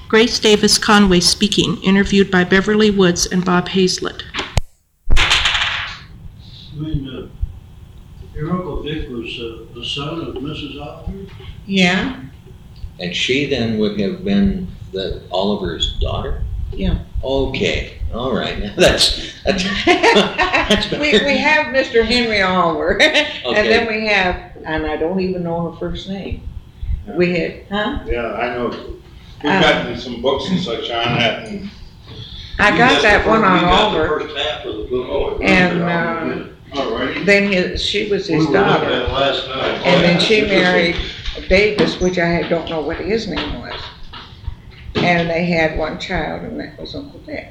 Grace Davis Conway speaking, interviewed by Beverly Woods and Bob Hazlett. Your Uncle Vic was the son of Mrs. Oliver? Yeah. And she then would have been Oliver's daughter? Yeah. Okay. All right. Now that's we have Mr. Henry Oliver. Okay. And then we have, and I don't even know her first name. Yeah. We had, huh? Yeah, I know. We've gotten some books and such on that. And I got that one on The Oliver. first half of the book. And alrighty. then she was his We were looking daughter. at it last night. And then she married Davis, which I don't know what his name was. And they had one child, and that was Uncle Vic.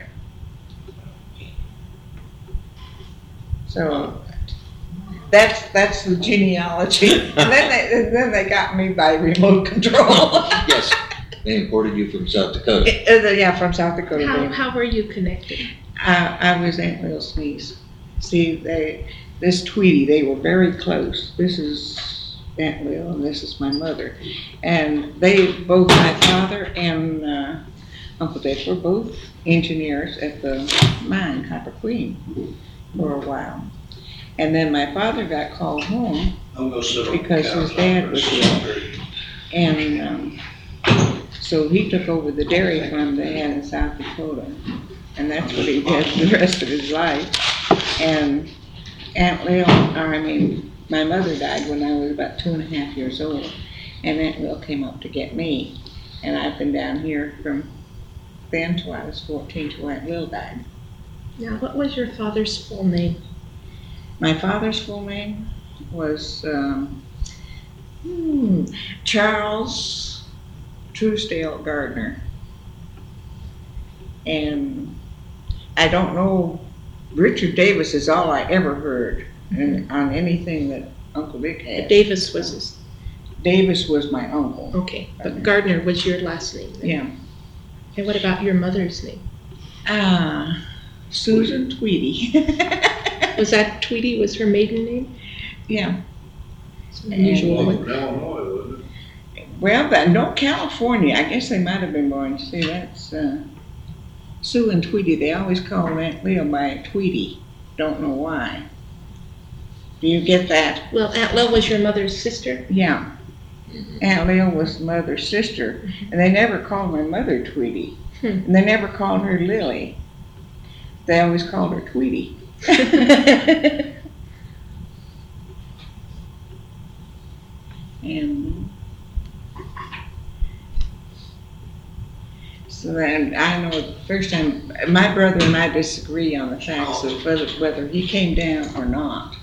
So that's the genealogy. And then they got me by remote control. yes. They imported you from South Dakota. Yeah, from South Dakota. How were you connected? I was Aunt Lil's niece. See, this Tweety, they were very close. This is Aunt Lil, and this is my mother. And they both, my father and Uncle Dick, were both engineers at the mine, Copper Queen, for a while. And then my father got called home because his dad was ill. And so he took over the dairy farm they had in South Dakota. And that's what he did the rest of his life. And my mother died when I was about 2.5 years old. And Aunt Lil came up to get me. And I've been down here from then till I was 14 till Aunt Lil died. Now, what was your father's full name? My father's full name was Charles Truesdale Gardner. And I don't know, Richard Davis is all I ever heard on anything that Uncle Vic had. Davis was his. Davis was my uncle. Okay, but Gardner was your last name then. Yeah. And what about your mother's name? Susan Tweedy. Was that Tweedy was her maiden name? Yeah. It's an unusual one. From Illinois, wasn't it? Well, no, California. I guess they might have been born. See, that's Sue and Tweety. They always call Aunt Lil by Tweety. Don't know why. Do you get that? Well, Aunt Lil was your mother's sister? Yeah. Aunt Lil was mother's sister, and they never called my mother Tweety. And they never called her Lily. They always called her Tweety. And so then I know the first time, my brother and I disagree on the facts of whether he came down or not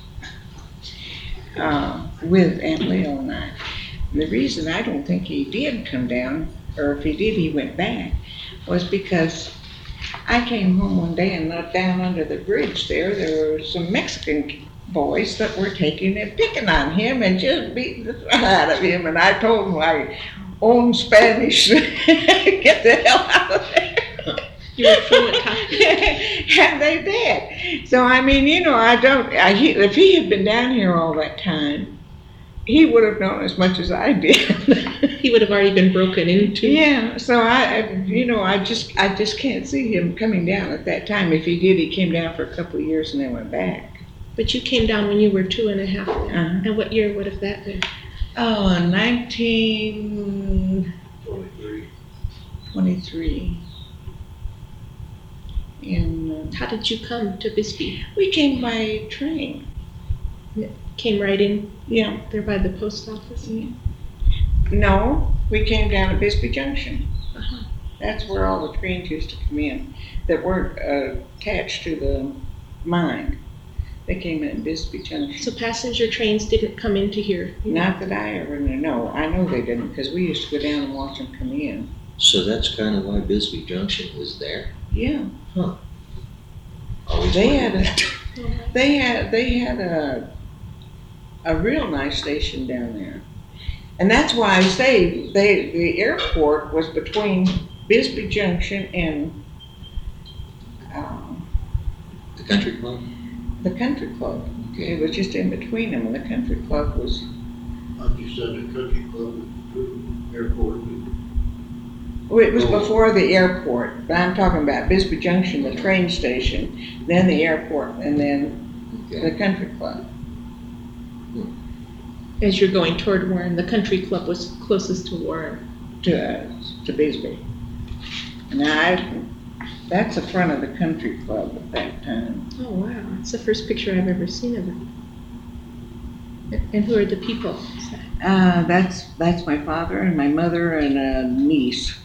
with Aunt Lil and I. The reason I don't think he did come down, or if he did, he went back, was because I came home one day and looked down under the bridge there were some Mexican boys that were taking and picking on him and just beating the fun out of him. And I told them my own Spanish, get the hell out of there. You were fluent, huh? And they did. So, I mean, you know, if he had been down here all that time, he would have known as much as I did. He would have already been broken into. Yeah, so I just can't see him coming down at that time. If he did, he came down for a couple of years and then went back. But you came down when you were 2.5. And what year would have that been? Oh, 1923. And how did you come to Bisbee? We came by train. Came right in? Yeah. There by the post office? Yeah. No, we came down to Bisbee Junction. Uh-huh. That's where all the trains used to come in that weren't attached to the mine. They came in Bisbee Junction. So passenger trains didn't come into here? Not that I ever knew. No, I know they didn't, because we used to go down and watch them come in. So that's kind of why Bisbee Junction was there? Yeah. Huh. Always They wondered. had a real nice station down there. And that's why I say the airport was between Bisbee Junction and The country club? the country club. Okay. It was just in between them, and the country club was, Like you said, the country club was the airport. It was before the airport, but I'm talking about Bisbee Junction, the train station, then the airport, and then the country club. As you're going toward Warren, the country club was closest to Warren. To Bisbee. And that's the front of the country club at that time. Oh, wow. It's the first picture I've ever seen of it. And who are the people? That's my father and my mother and a niece.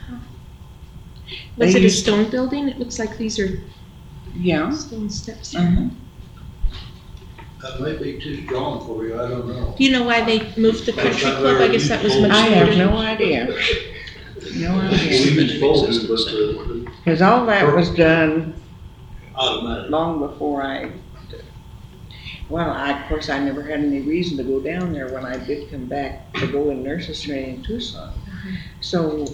Was They it a used- stone building? It looks like these are Yeah. stone steps. Uh-huh. That may be too strong for you, I don't know. Do you know why they moved the country club? I guess that was much I have later. no idea. No idea. We been told it, but Because all that was done automatic. long before of course, I never had any reason to go down there when I did come back to go in nurses training in Tucson. So,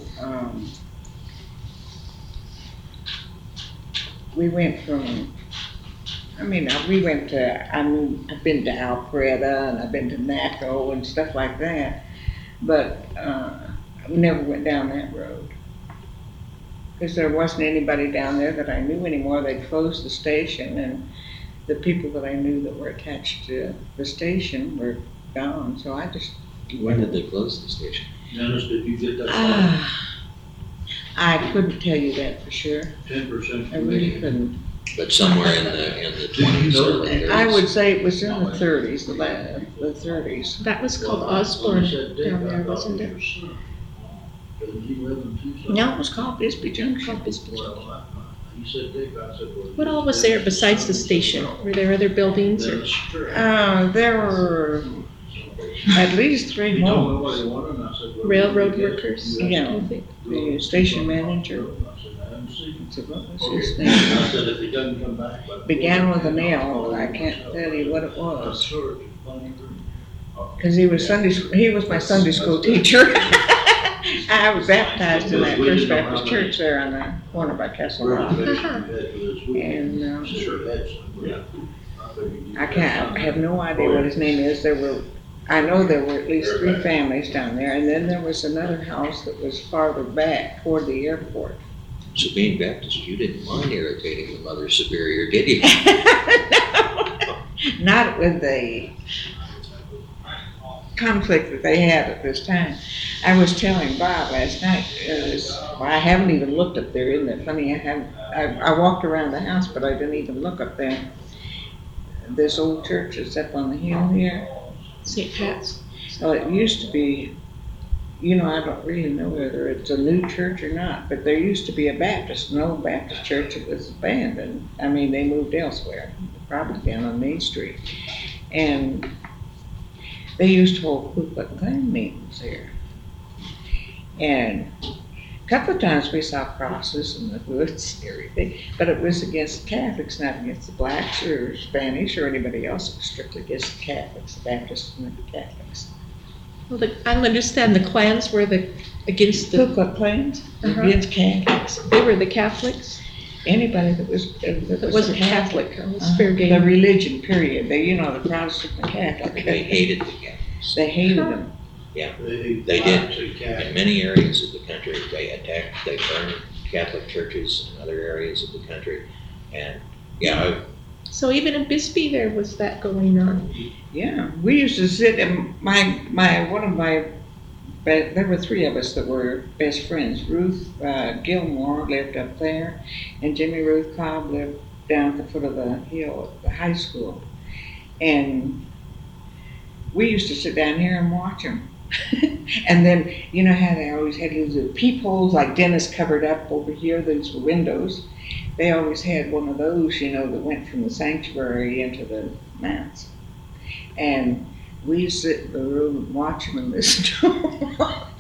we went from, we went to, I've been to Alpharetta and I've been to Naco and stuff like that, but, we never went down that road. Because there wasn't anybody down there that I knew anymore. They closed the station and the people that I knew that were attached to the station were gone, so I just. When did they close the station? Dennis, did you get that far? I couldn't tell you that for sure. 10% I really couldn't. But somewhere in the Did you 20s know or that? the I 30s? would say it was in the 30s, the 30s. That was called Osborne down there, wasn't it? Did he live in Tucson? No, it was called Bisbee Junction. Called Bisbee Junction. Well, he said Dick, I said, well. What all was there besides the station? Were there other buildings or? That's true. There were at least 3 He told me more. what he wanted, and I said, well, Railroad you get- workers? you Yeah. have I to think. The station manager. I said, I haven't seen him. I said, what was his I name? said, if he doesn't come back. but- Began with an L, but I can't tell you what it was. Sure, it's funny. Because he was my Sunday school teacher. I was baptized in that First Baptist church there on the corner by Castle Rock. And I have no idea what his name is. I know there were at least 3 families down there, and then there was another house that was farther back toward the airport. So being Baptist, you didn't mind irritating the Mother Superior, did you? Not with the conflict that they had at this time. I was telling Bob last night, I haven't even looked up there, isn't it funny? I walked around the house, but I didn't even look up there. This old church is up on the hill here. St. Pat's. So it used to be, I don't really know whether it's a new church or not, but there used to be an old Baptist church that was abandoned. They moved elsewhere, probably down on Main Street. And they used to hold Ku Klux Klan meetings there. And a couple of times we saw crosses in the woods and everything, but it was against the Catholics, not against the blacks or Spanish or anybody else. It was strictly against the Catholics, the Baptists and the Catholics. Well, I don't understand. The clans were against the. Ku Klux Klans Uh-huh. against Catholics. They were the Catholics. Anybody that was That wasn't Catholic. It was fair The game. religion, period. The Protestant and They Catholic. hated the Catholics. They hated them. They did. In many areas of the country, they burned Catholic churches in other areas of the country. And, So even in Bisbee, there was that going on. Yeah, we used to sit and there were 3 of us that were best friends. Ruth Gilmore lived up there, and Jimmy Ruth Cobb lived down at the foot of the hill at the high school. And we used to sit down here and watch them. And then, how they always had these little peepholes like Dennis covered up over here, those were windows. They always had one of those, that went from the sanctuary into the mounts. And we sit in the room and watch them and listen to them.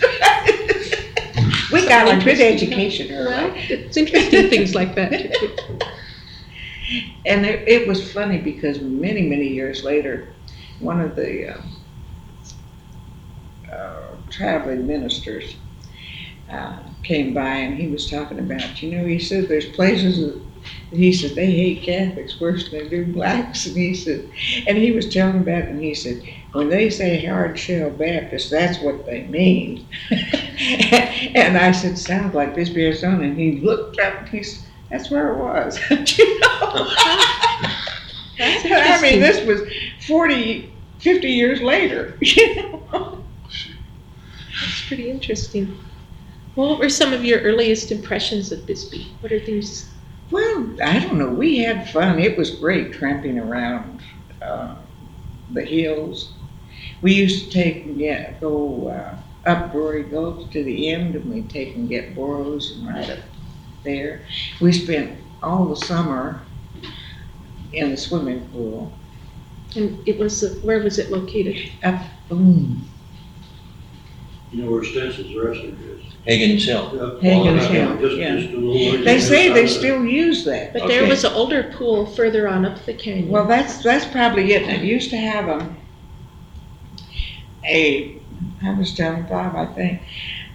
We got a good education Well, early. it's interesting things like that. too. And it was funny because many, many years later, one of the traveling ministers came by and he was talking about, he said there's places he said, they hate Catholics worse than they do blacks. And he said, and he was telling about it, and he said, when they say hard shell Baptist, that's what they mean. And I said, sounds like Bisbee, Arizona. And he looked up and he said, that's where it was. You know? That's I mean, interesting. this was 40, 50 years later. You know? That's pretty interesting. Well, what were some of your earliest impressions of Bisbee? What are things? Well, I don't know. We had fun. It was great tramping around the hills. We used to go up Rory Gulch to the end, and we'd take and get burros and ride up there. We spent all the summer in the swimming pool. And it was where was it located? Up Boom. You know where Stenson's Restaurant is? Hagen's Hill. Hagen's Hill, Just yeah. a little. They say they still use that. But there Okay. was an older pool further on up the canyon. Well, that's probably it. It used to have I was telling Bob, I think,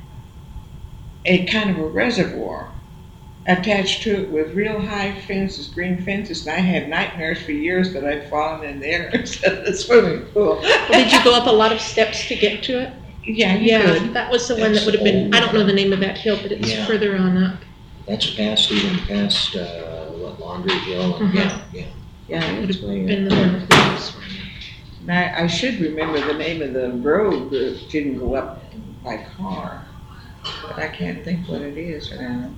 a kind of a reservoir attached to it with real high fences, green fences, and I had nightmares for years that I'd fallen in there instead of the swimming pool. Well, did you go up a lot of steps to get to it? Yeah, you Yeah, could. that was the one that would have been, I don't know the name of that hill, but it's Yeah. further on up. That's past Laundry Hill, and Mhm. yeah. Yeah, Would it's have way been up the one there. that was. And I should remember the name of the road that didn't go up by car, but I can't think what it is now.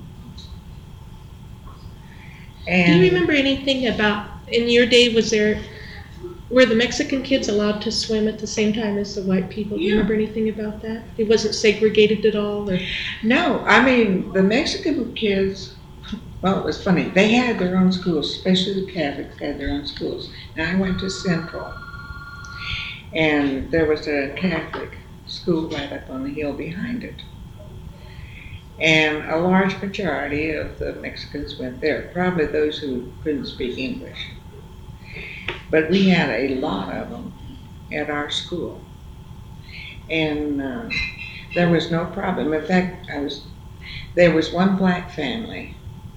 Do And you remember anything about, in your day, were the Mexican kids allowed to swim at the same time as the white people? Do you Yeah. remember anything about that? It wasn't segregated at all, or? No, I mean, the Mexican kids, well, it was funny. They had their own schools, especially the Catholics had their own schools. Now, I went to Central, and there was a Catholic school right up on the hill behind it. And a large majority of the Mexicans went there, probably those who couldn't speak English. But we had a lot of them at our school. And there was no problem. In fact, there was one black family.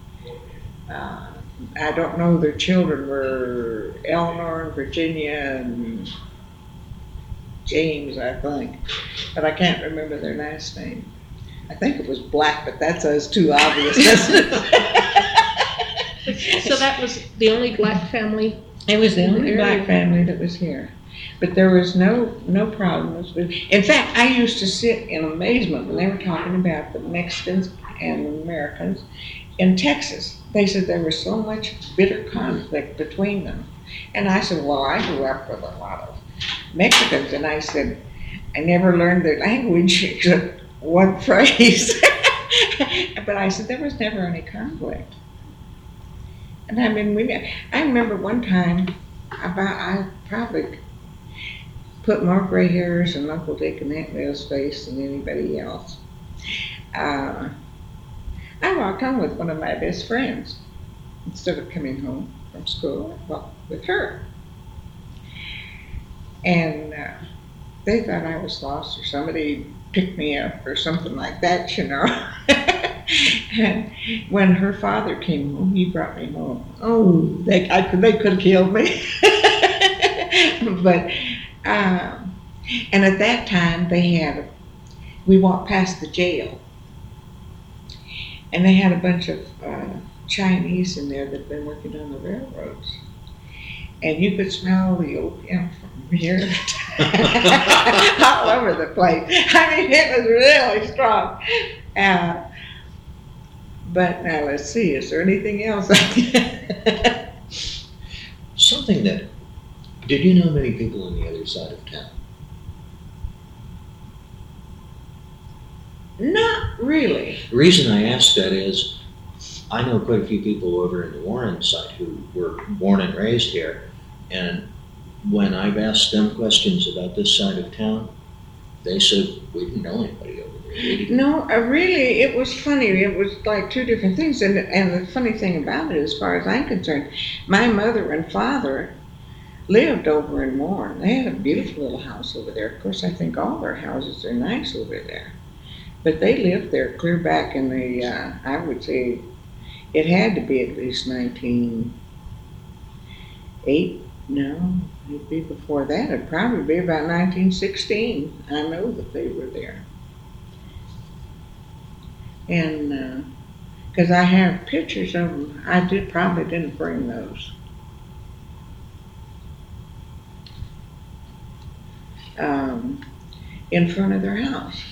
I don't know, their children were Eleanor and Virginia and James, I think. But I can't remember their last name. I think it was Black, but that's us too obvious, doesn't it? So that was the only black family? It was the only Area. black family that was here. But there was no problems with. In fact, I used to sit in amazement when they were talking about the Mexicans and the Americans in Texas. They said there was so much bitter conflict between them. And I said, well, I grew up with a lot of Mexicans, and I said, I never learned their language except one phrase. But I said, there was never any conflict. And I mean, I remember one time, I probably put more gray hairs in Uncle Dick and Aunt Mill's face than anybody else. I walked home with one of my best friends instead of coming home from school. I walked with her. And they thought I was lost, or somebody picked me up or something like that, you know. And when her father came home, he brought me home. Oh, they could have killed me. But, and at that time we walked past the jail, and they had a bunch of Chinese in there that had been working on the railroads. And you could smell the opium from here all over the place. I mean, it was really strong. But now let's see, is there anything else? Something that, did you know many people on the other side of town? Not really. The reason I ask that is, I know quite a few people over in the Warren side who were born and raised here, and when I've asked them questions about this side of town, they said, we didn't know anybody over there. We didn't- No, really, it was funny. It was like two different things. And the funny thing about it, as far as I'm concerned, my mother and father lived over in Warren. They had a beautiful little house over there. Of course, I think all their houses are nice over there. But they lived there clear back in the, I would say, It had to be at least 1908. No, it'd be before that. It'd probably be about 1916. I know that they were there. And, because I have pictures of them. I probably didn't bring those. In front of their house.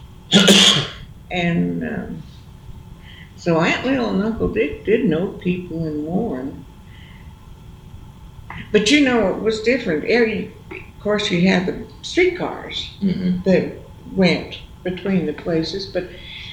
And so Aunt Lil and Uncle Dick did know people in Warren. But you know, it was different. Of course, you had the streetcars Mm-hmm. that went between the places, but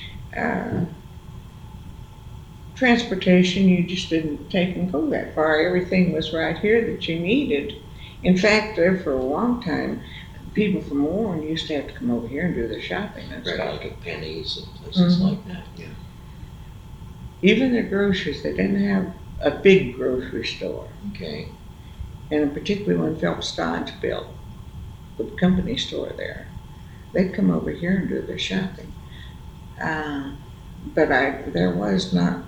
transportation, you just didn't take and go that far. Everything was right here that you needed. In fact, there for a long time, people from Warren used to have to come over here and do their shopping and Right, stuff. like at Penny's and places Mhm. like that, yeah. Even their groceries, they didn't have a big grocery store. Okay. And particularly when Phelps Dodge built the company store there, they'd come over here and do their shopping. But there was not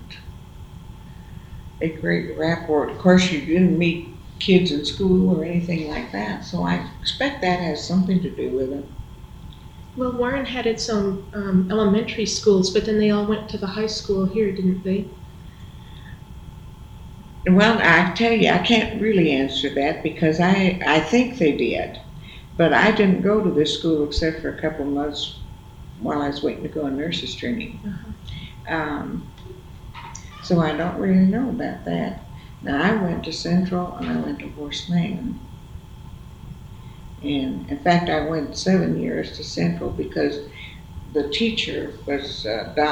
a great rapport. Of course, you didn't meet kids in school or anything like that, so I expect that has something to do with it. Well, Warren had its own elementary schools, but then they all went to the high school here, didn't they? Well, I tell you, I can't really answer that because I think they did. But I didn't go to this school except for a couple of months while I was waiting to go on nurses training. So I don't really know about that. Now, I went to Central and I went to Horseman. And in fact, I went 7 years to Central because the teacher was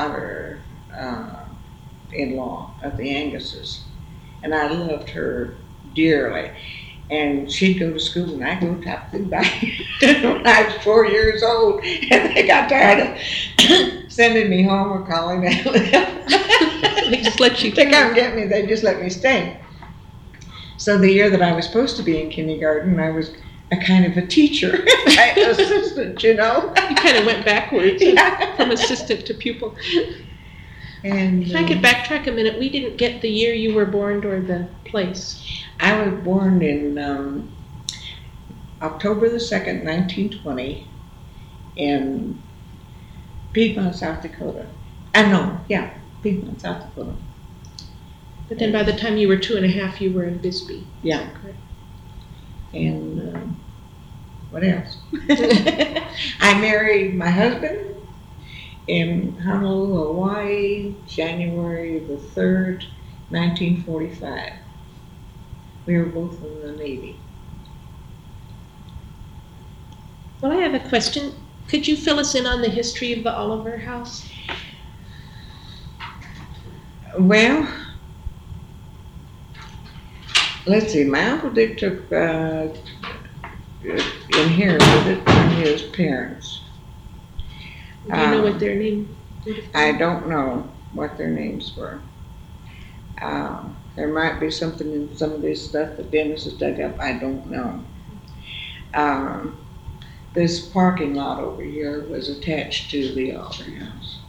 daughter-in-law of the Anguses. And I loved her dearly. And she'd go to school and I'd go top through by when I was 4 years old. And they got tired of sending me home or calling me. They just let you To come get me, they just let me stay. So the year that I was supposed to be in kindergarten, I was a kind of a teacher, assistant, you know. You kind of went backwards Yeah. from assistant to pupil. And If I could backtrack a minute, we didn't get the year you were born or the place. I was born in October the 2nd, 1920, in Piedmont, South Dakota. Piedmont, South Dakota. But then by the time you were 2.5, you were in Bisbee. Yeah. Correct. And what else? I married my husband in Honolulu, Hawaii, January the 3rd, 1945. We were both in the Navy. Well, I have a question. Could you fill us in on the history of the Oliver House? Well, let's see. My Uncle Dick inherited it from his parents. Do you know what their name would have been? I don't know what their names were. There might be something in some of this stuff that Dennis has dug up. I don't know. This parking lot over here was attached to the Oliver House.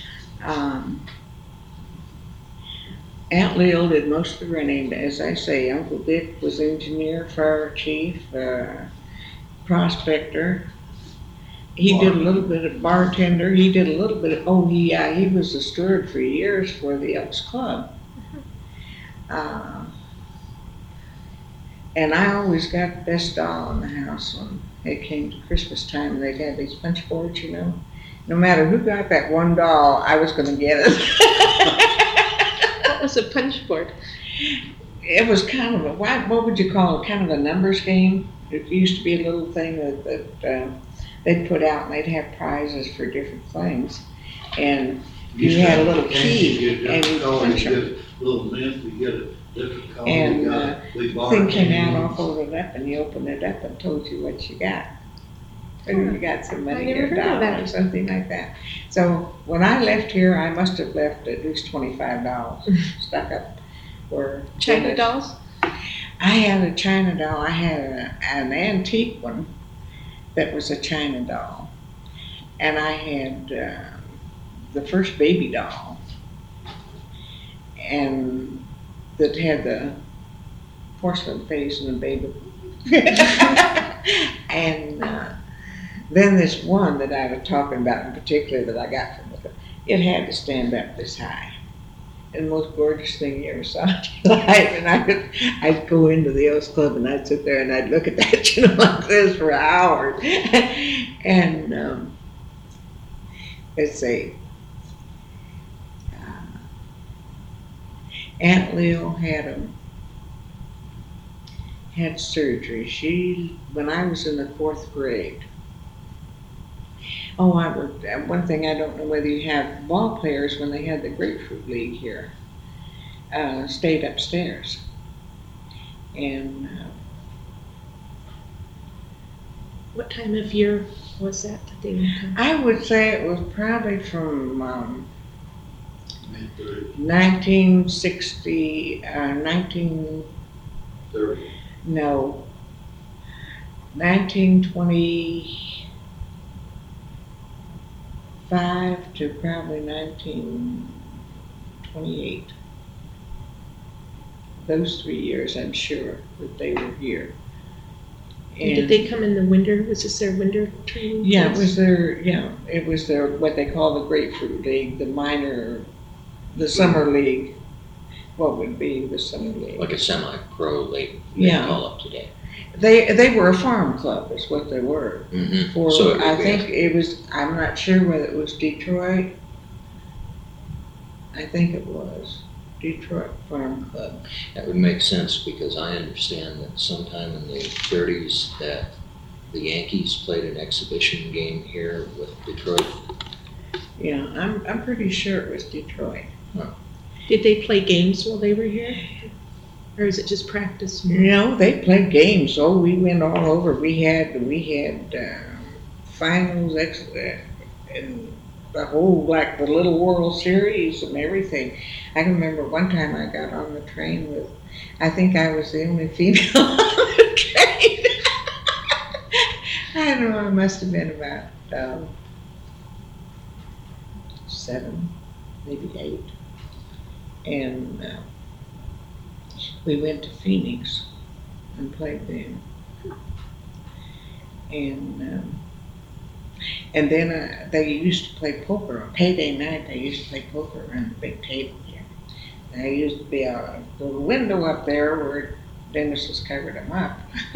Aunt Lil did most of the running. As I say, Uncle Dick was engineer, fire chief, prospector. He did a little bit of bartender. He did a little bit of, he was a steward for years for the Elks Club. And I always got the best doll in the house when it came to Christmas time, and they'd have these punch boards, you know. No matter who got that one doll, I was going to get it. What was a punch board? It was kind of what would you call it? Kind of a numbers game. It used to be a little thing that they'd put out, and they'd have prizes for different things. And you had a little key, and you punch them. Little mint, you get a different color. And you got a big bar thing came can. out all folded up, and you opened it up and told you what you got. Whether you got some money I never or a heard of dollar that. or something like that. So when I left here, I must have left at least $25 stuck up. Where China dolls? I had a China doll. I had an antique one that was a China doll. And I had the first baby doll. and that had the porcelain face and the baby. And then this one that I was talking about in particular that I got from it had to stand up this high. And the most gorgeous thing you ever saw in your life. And I'd go into the Oaks Club and I'd sit there and I'd look at that, like this for hours. And let's see. Aunt Lil had surgery. When I was in the 4th grade. Oh, one thing I don't know whether you have ball players when they had the Grapefruit League here, stayed upstairs. And What time of year was that they would come? I would say it was probably from 1960, 1925 to probably 1928. Those 3 years, I'm sure that they were here. And did they come in the winter? Was this their winter training? Yeah, it was their what they call the Grapefruit League, the summer league. What would be the summer league? Like a semi-pro league, they Yeah. call up today. They were a farm club, is what they were. Mm-hmm. For So it I would be- think it was. I'm not sure whether it was Detroit. I think it was Detroit Farm Club. That would make sense because I understand that sometime in the 30s that the Yankees played an exhibition game here with Detroit. Yeah, I'm pretty sure it was Detroit. Did they play games while they were here? Or is it just practice? No, they played games. Oh, we went all over. We had finals, and the whole, like the little World Series and everything. I can remember one time I got on the train with, I think I was the only female on the train. I don't know, it must have been about 7, maybe 8. And we went to Phoenix and played them. And then they used to play poker on payday night. They used to play poker around the big table here. There used to be a little window up there where Dennis has covered them up.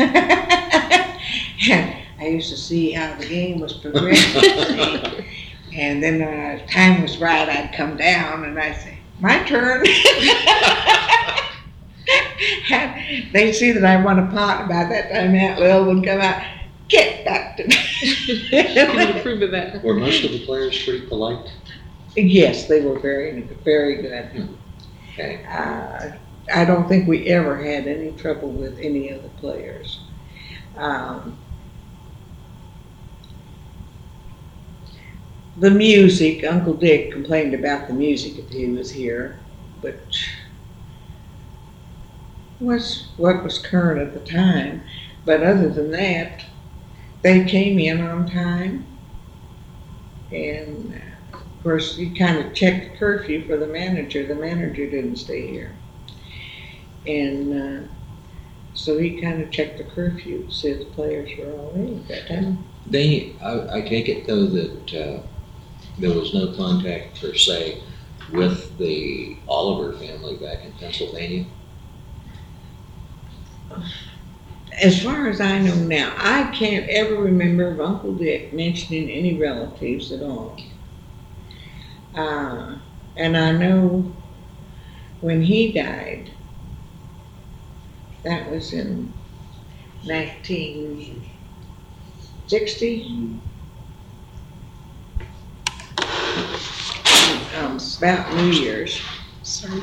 And I used to see how the game was progressing. And then when the time was right, I'd come down and I'd say, "My turn." And they'd see that I won a pot. About that time, Aunt Lil would come out, "Get back to me." Can you approve of that? Were most of the players pretty polite? Yes, they were very, very good. Okay. I don't think we ever had any trouble with any of the players. The music, Uncle Dick complained about the music if he was here, but was what was current at the time. But other than that, they came in on time, and of course you kind of checked the curfew for the manager. The manager didn't stay here, and so he kind of checked the curfew to see if the players were all in at that time. I take it though that there was no contact per se with the Oliver family back in Pennsylvania. As far as I know now, I can't ever remember of Uncle Dick mentioning any relatives at all. And I know when he died, that was in 1960. About New Year's. Sorry.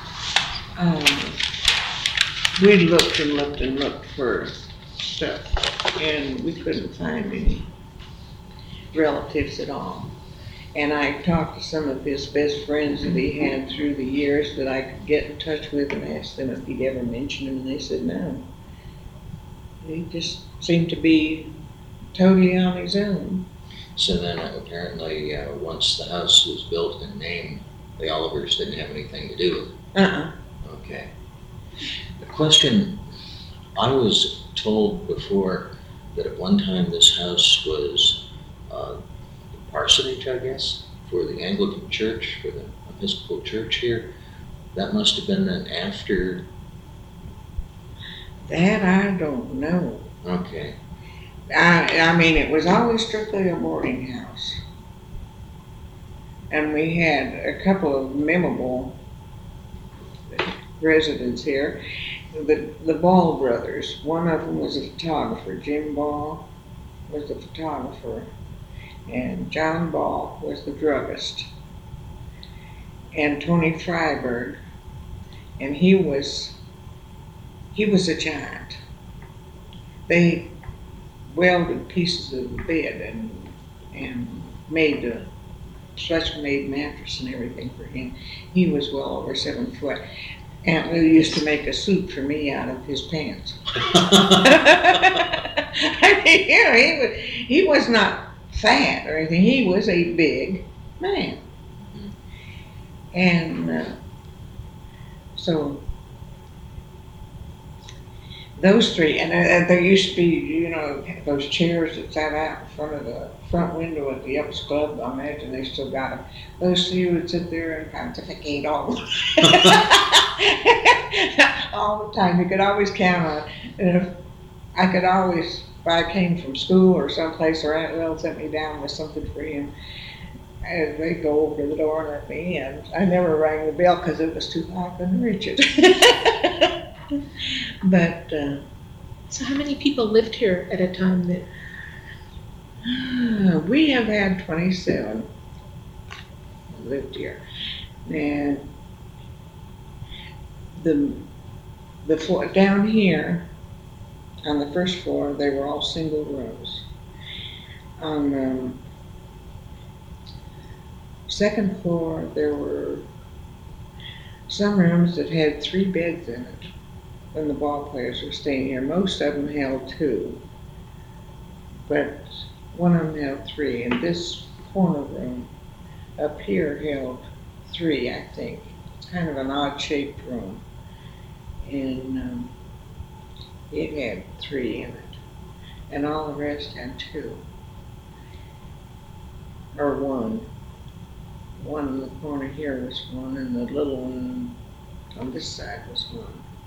We looked and looked and looked for stuff, and we couldn't find any relatives at all. And I talked to some of his best friends that he had through the years that I could get in touch with and asked them if he'd ever mentioned them, and they said no. He just seemed to be totally on his own. So then apparently once the house was built and named, the Olivers didn't have anything to do with it. Uh-uh. Okay. The question, I was told before that at one time this house was parsonage, I guess, for the Anglican Church, for the Episcopal Church here. That must have been then after. That I don't know. Okay. I mean, it was always strictly a boarding house. And we had a couple of memorable residents here. The Ball brothers, one of them was a photographer. Jim Ball was the photographer, and John Ball was the druggist. And Tony Freiberg, and he was a giant. They welded pieces of the bed and made the Schleswig mattress and everything for him. He was well over 7 foot. Aunt Lou used to make a suit for me out of his pants. I mean, you know, he was not fat or anything. He was a big man. And so those three, and there used to be, you know, those chairs that sat out in front of the front window at the Ups Club. I imagine they still got them. Those three would sit there and pontificate all the time. You could always count on it. And if I came from school or someplace, or Aunt Will sent me down with something for him, and they'd go over to the door and let me in. I never rang the bell because it was too high, I couldn't reach it. But So how many people lived here at a time that? we have had 27 lived here, and the floor down here on the first floor they were all single rooms. On the second floor there were some rooms that had 3 beds in it when the ball players were staying here. Most of them held 2, but one of them held 3, and this corner room up here held 3, I think. It's kind of an odd-shaped room, and it had 3 in it, and all the rest had 2, or 1. One in the corner here was 1, and the little one on this side was 1.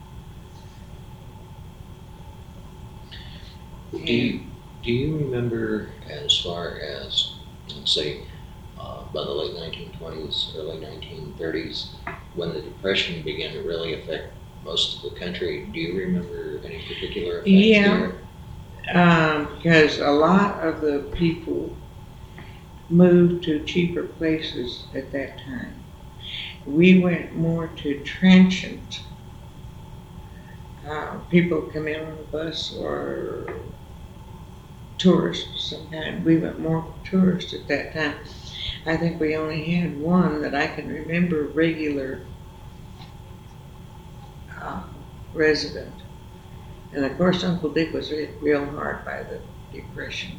Do you remember, as far as, let's say, by the late 1920s, early 1930s, when the Depression began to really affect most of the country, do you remember any particular effect Yeah. there? Because a lot of the people moved to cheaper places at that time. We went more to transient. People come in on a bus or tourists sometimes. We went more tourists at that time. I think we only had one that I can remember regular resident. And of course Uncle Dick was hit real hard by the Depression.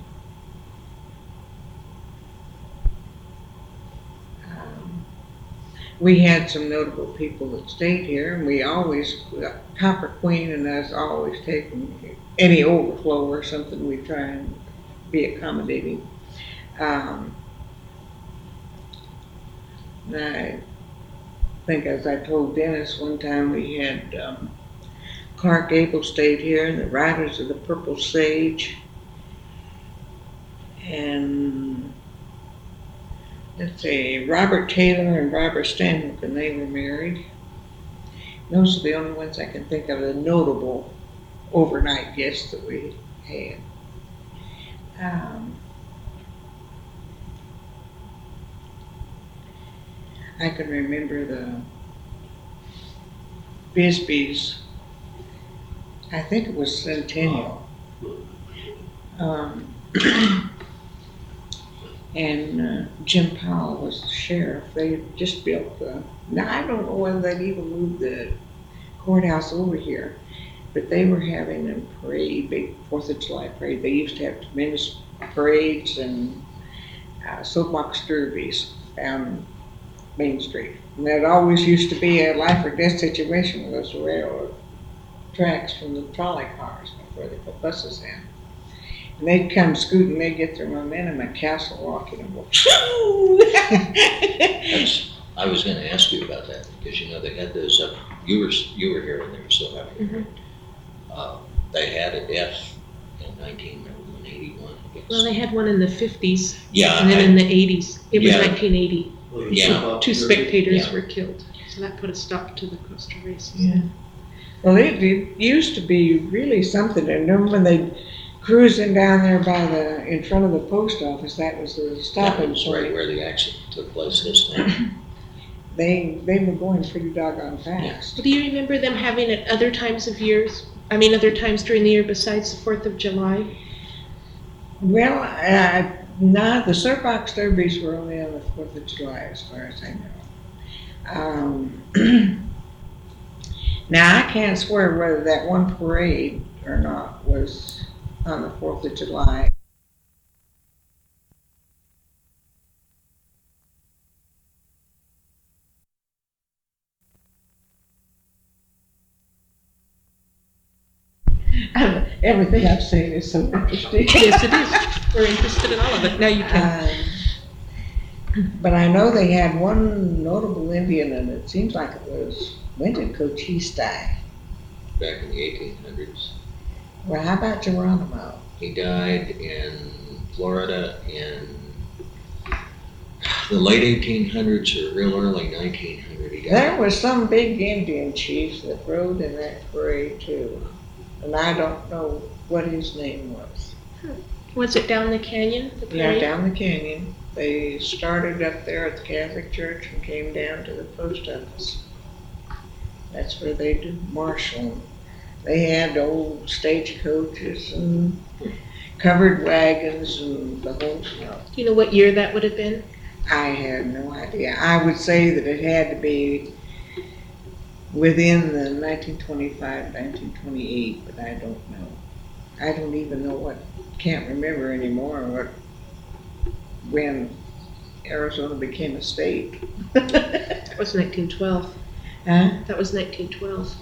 We had some notable people that stayed here, and we always, Copper Queen and us always taking any overflow or something, we try and be accommodating. I think, as I told Dennis one time, we had Clark Gable stayed here, and the Riders of the Purple Sage, and let's see, Robert Taylor and Barbara Stanhope, and they were married. Those are the only ones I can think of, the notable overnight guests that we had. I can remember the Bisbees. I think it was Centennial. And Jim Powell was the sheriff. They had just built now I don't know whether they'd even moved the courthouse over here, but they were having a parade, big 4th of July parade. They used to have tremendous parades and soapbox derbies down Main Street. And it always used to be a life or death situation with those railroad tracks from the trolley cars before they put buses in. And they'd come scooting, they'd get their momentum at Castle Rock and go, I was gonna ask you about that, because you know, they had those up, you were here when they were still having it. They had a death in 1981, I guess. Well, they had one in the 50s. Yeah, And then in the 80s. It was Yeah. 1980. Yeah. Two spectators Yeah. were killed. So that put a stop to the coaster races. Yeah. Well, it used to be really something. And then when they cruising down there in front of the post office, that was the That stopping was right point. where the accident took place this time. They were going pretty doggone fast. Do you remember them having it other times of years? I mean, other times during the year besides the 4th of July? Well, no, the soapbox derbies were only on the 4th of July, as far as I know. Now, I can't swear whether that one parade or not was on the 4th of July. Everything I've seen is so interesting. Yes, it is. We're interested in all of it. Now you can. But I know they had one notable Indian, and it seems like it went to Cochise. Back in the 1800s. Well, how about Geronimo? He died in Florida in the late 1800s or real early 1900. He died. There was some big Indian chief that rode in that parade too, and I don't know what his name was. Was it down the canyon? The Yeah, parade? down the canyon. They started up there at the Catholic Church and came down to the post office. That's where they do marshaling. They had old stagecoaches and covered wagons and the whole, you know. Do you know what year that would have been? I have no idea. I would say that it had to be within the 1925, 1928, but I don't know. I don't even know can't remember anymore when Arizona became a state. That was 1912. Huh? That was 1912.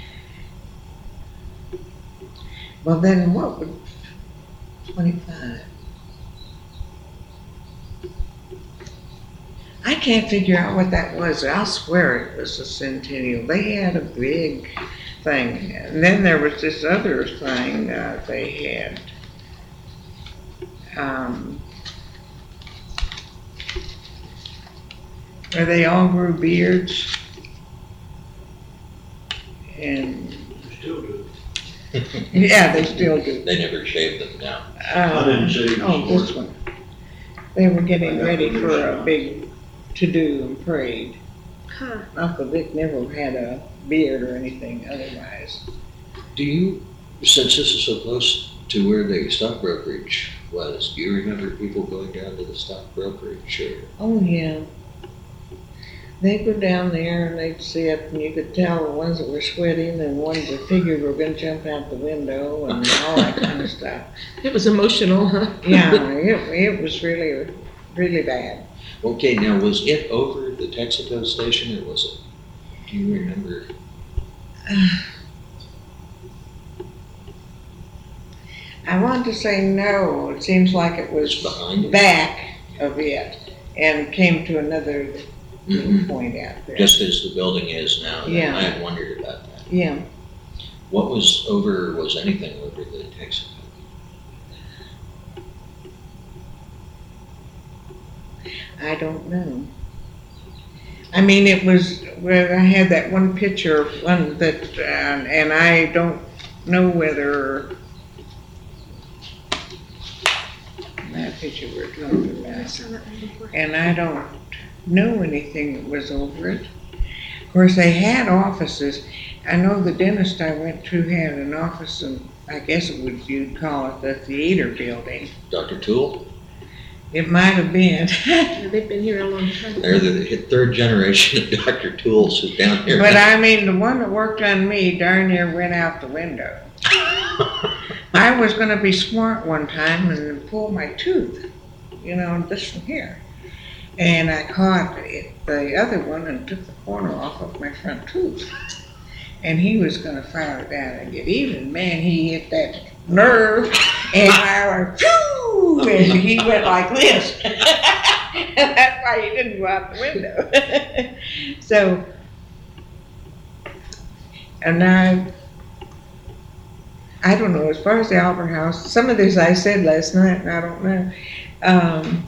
Well, then what would 25? I can't figure out what that was. I'll swear it was a centennial. They had a big thing. And then there was this other thing they had. Where they all grew beards. And We still do. yeah, they still do. They never shaved them down. I didn't see it Oh, before. this one. They were getting ready for a big to-do and parade. Huh. Uncle Dick never had a beard or anything otherwise. Do you, since this is so close to where the stock brokerage was, do you remember people going down to the stock brokerage? Or Oh, yeah. They'd go down there and they'd sit, and you could tell the ones that were sweating and ones that figured were going to jump out the window and all that kind of stuff. It was emotional, huh? Yeah, it was really, really bad. Okay, now was it over the Texaco station or was it? Do you remember? I want to say no. It seems like it was Behind it? back of it and came to another Mhm. point out there. Just as the building is now. Yeah. I had wondered about that. Yeah. What was over, was anything over the Texaco? I don't know. I mean, it was where I had that one picture of one that, and I don't know whether that picture we're talking I about, saw that one before. and I don't know anything that was over it. Of course, they had offices. I know the dentist I went to had an office, and I guess it would, you'd call it the theater building. Dr. Toole? It might have been. Yeah, they've been here a long time. They're the third generation of Dr. Tools who's down here. But I mean, the one that worked on me darn near went out the window. I was gonna be smart one time and pull my tooth, you know, this from here. And I caught the other one and took the corner off of my front tooth. And he was gonna fire it down and get even. Man, he hit that nerve, and I went, phew, and he went like this. And that's why he didn't go out the window. So, and I don't know, as far as the Opera House, some of this I said last night, and I don't know.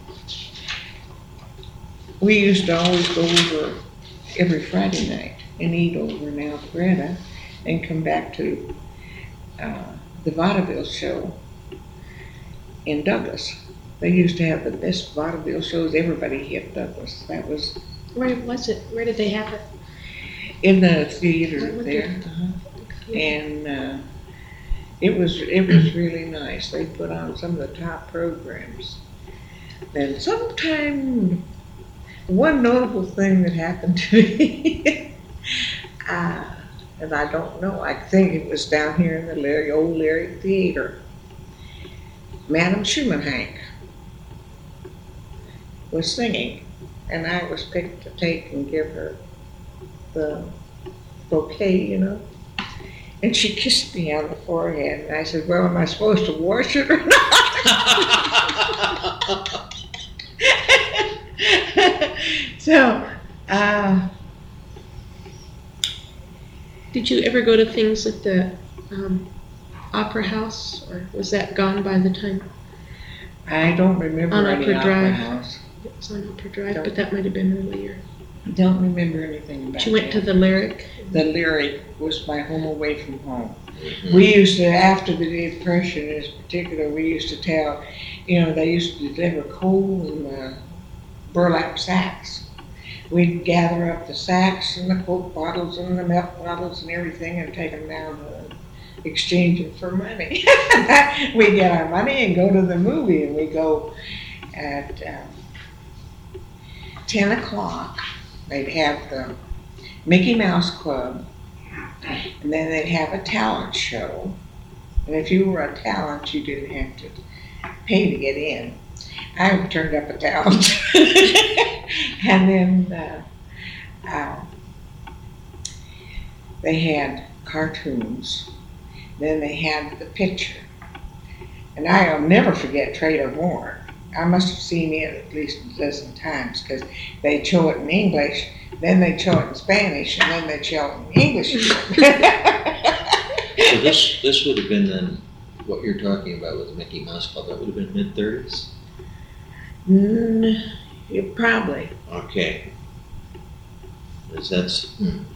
We used to always go over every Friday night and eat over in Alpharetta and come back to the vaudeville show in Douglas. They used to have the best vaudeville shows. Everybody hit Douglas. That was Where was it? Where did they have it? in the theater What there. the- And it was really nice. They put on some of the top programs. Then sometime, one notable thing that happened to me, and I don't know, I think it was down here in the old Lyric Theater. Madam Schumanhank was singing, and I was picked to take and give her the bouquet, you know. And she kissed me on the forehead, and I said, well, am I supposed to wash it or not? So, Did you ever go to things at the Opera House, or was that gone by the time I don't remember On any Opera Opera Drive. House. it was on Opera Drive? Don't- But that might have been earlier. Don't remember anything about She went to that. the Lyric. The Lyric was my home away from home. Mhm. We used to, after the Depression in particular, we used to tell, you know, they used to deliver coal in burlap sacks. We'd gather up the sacks and the Coke bottles and the milk bottles and everything and take them down to exchange them for money. We get our money and go to the movie, and we go at 10 o'clock. They'd have the Mickey Mouse Club, and then they'd have a talent show. And if you were a talent, you didn't have to pay to get in. I turned up a talent. And then they had cartoons. Then they had the picture. And I'll never forget Trader Moore. I must have seen it at least a dozen times, because they'd show it in English, then they'd show it in Spanish, and then they'd show it in English. So this would have been then, what you're talking about with Mickey Mouse Club, that would have been mid-30s? Probably. Okay. 'Cause that's,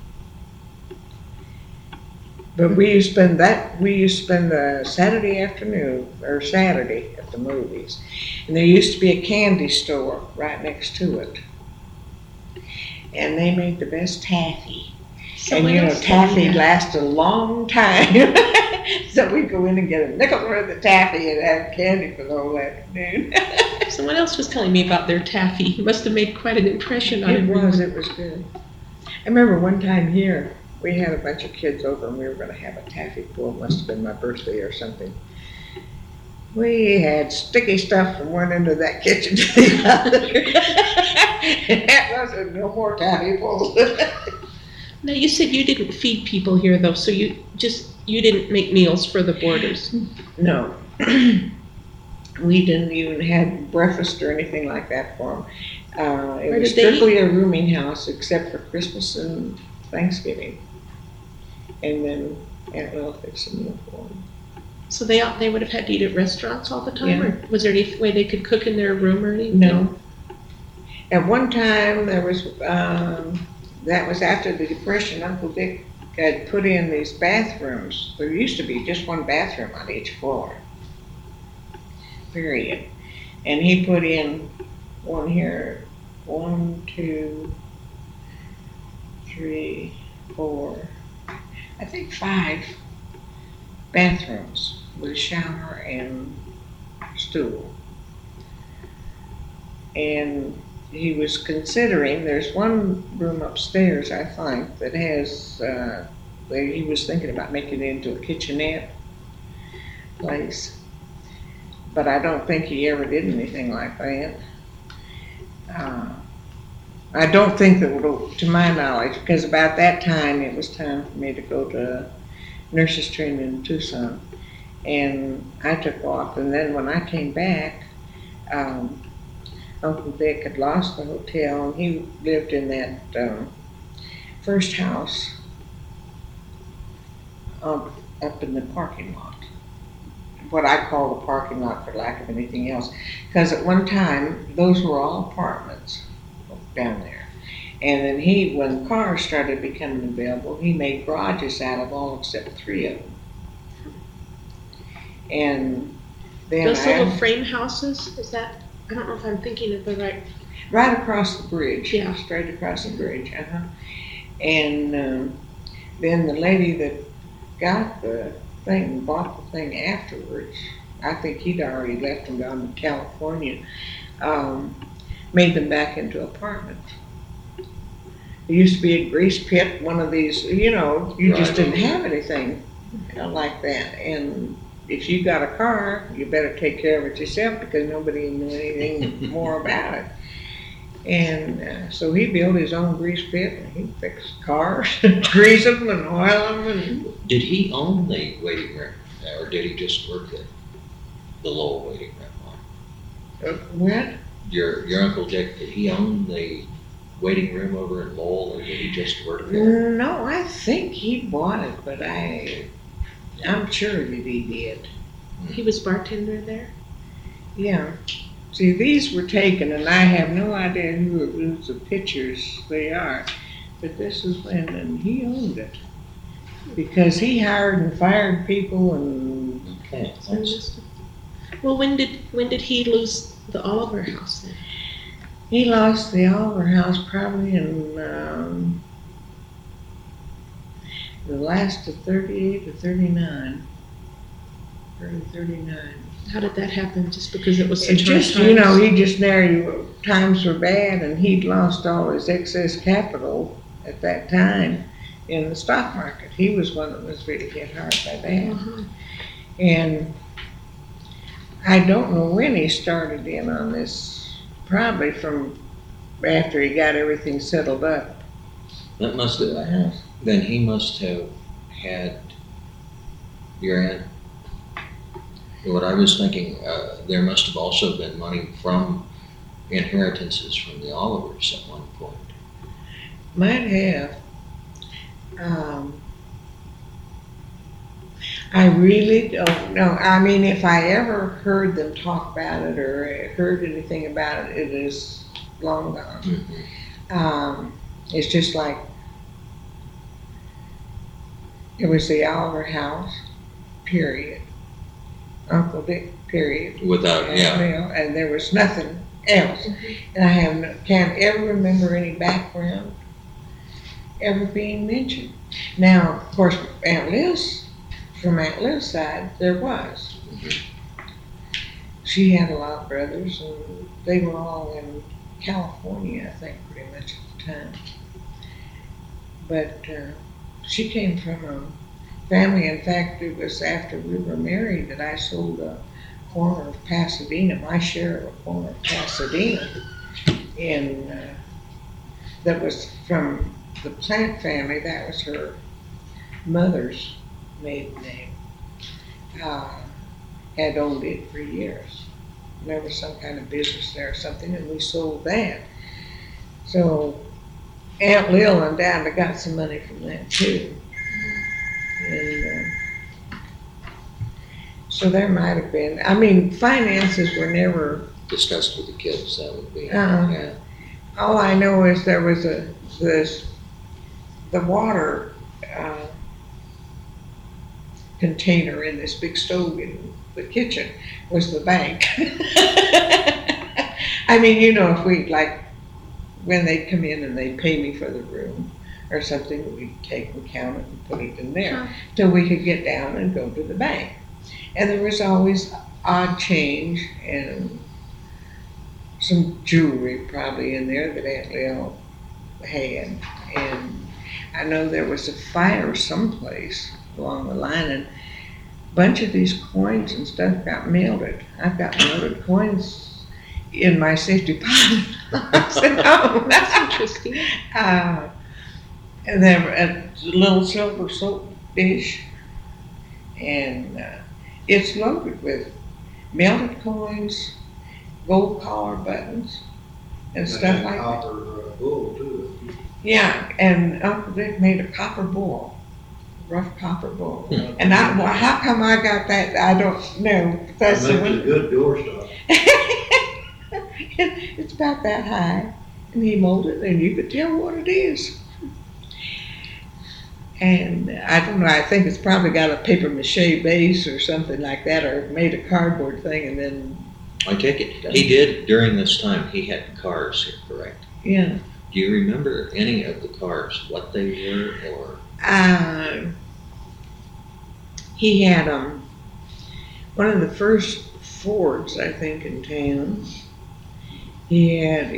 But we used to spend the Saturday afternoon, or Saturday at the movies. And there used to be a candy store right next to it. And they made the best taffy. Someone And you know, else told me taffy that. lasted a long time. So we'd go in and get a nickel worth of taffy and have candy for the whole afternoon. Someone else was telling me about their taffy. It must have made quite an impression on It everyone. was good. I remember one time here, we had a bunch of kids over and we were gonna have a taffy pull. It must have been my birthday or something. We had sticky stuff from one end of that kitchen to the other. And that wasn't no more taffy pulls. Now, you said you didn't feed people here, though, so you didn't make meals for the boarders. No. We didn't even have breakfast or anything like that for them. It Where was did they eat? strictly a rooming house except for Christmas and Thanksgiving. And then Aunt Will fixed a meal for them. So they would have had to eat at restaurants all the time, Yeah. or was there any way they could cook in their room or anything? No. At one time, there was, that was after the Depression, Uncle Dick had put in these bathrooms. There used to be just one bathroom on each floor. Period. And he put in one here, 1, 2, 3, 4, I think 5 bathrooms with a shower and stool. And he was considering, there's one room upstairs, I think, that has, he was thinking about making it into a kitchenette place. But I don't think he ever did anything like that. I don't think that, to my knowledge, because about that time, it was time for me to go to nurses training in Tucson. And I took off, and then when I came back, Uncle Vic had lost the hotel, and he lived in that first house up in the parking lot. What I call the parking lot for lack of anything else. Because at one time, those were all apartments down there. And then when cars started becoming available, he made garages out of all except 3 of them. And then Those little frame houses, is that, I don't know if I'm thinking of the right across the bridge. Yeah. Straight across the bridge, And then the lady that got the thing, bought the thing afterwards, I think he'd already left and gone to California, made them back into apartments. There used to be a grease pit, one of these, you just Right. didn't have anything like that. And if you got a car, you better take care of it yourself because nobody knew anything more about it. And so he built his own grease pit and he fixed cars, grease them and oil them. And Did he own the waiting room, or did he just work there? The Lowell waiting room? what? Your Uncle Dick, did he own the waiting room over in Lowell, or did he just work there? No, I think he bought it, but I'm sure that he did. He was bartender there? Yeah. See, these were taken, and I have no idea whose the pictures they are, but this is when, and he owned it. Because he hired and fired people and, Okay, thanks. Well, when did he lose the Oliver house then? he lost the Oliver house probably in the last of 38 or 39. Early 39. How did that happen? Just because it was It's such hard just, times? he just times were bad and he'd lost all his excess capital at that time in the stock market. He was one that was really hit hard by that. Uh-huh. And I don't know when he started in on this, probably from after he got everything settled up That must to the have, house. then he must have had your aunt. What I was thinking, there must have also been money from inheritances from the Olivers at one point. Might have. I really don't know. I mean, if I ever heard them talk about it or heard anything about it, it is long gone. It's just like it was the Oliver house, period. Uncle Dick, period. Without, yeah. And there was nothing else. And I can't ever remember any background ever being mentioned. Now, of course, from Aunt Liv's side, there was. She had a lot of brothers, and they were all in California, I think, pretty much at the time. But she came from a family. In fact, it was after we were married that I sold a corner of Pasadena, my share of a corner of Pasadena, that was from the Plant family. That was her mother's maiden name. Had owned it for years. There was some kind of business there or something, and we sold that. So Aunt Lil and Dad got some money from that too. And so there might have been, I mean, finances were never, Discussed with the kids, that would be, Uh-uh. yeah. all I know is there was the water container in this big stove in the kitchen was the bank. I mean, if we, like, when they'd come in and they'd pay me for the room or something, we'd take and count it and put it in there till we could get down and go to the bank. And there was always odd change and some jewelry probably in there that Aunt Lil had. And I know there was a fire someplace along the line, and a bunch of these coins and stuff got melted. I've got melted coins in my safety deposit I said, oh, That's interesting. And then a little silver soap dish, and it's loaded with melted coins, gold collar buttons, and stuff like that. Copper bull too. Yeah, and Uncle Dick made a copper bowl, rough copper bowl. Hmm. And how come I got that? I don't know. That's That makes a good doorstop. It's about that high, and he molded it, and you could tell what it is. And I don't know, I think it's probably got a paper mache base or something like that, or made a cardboard thing, and then, I take it, he did, during this time, he had cars here, correct? yeah. Do you remember any of the cars, what they were, or? He had one of the first Fords, I think, in town. He had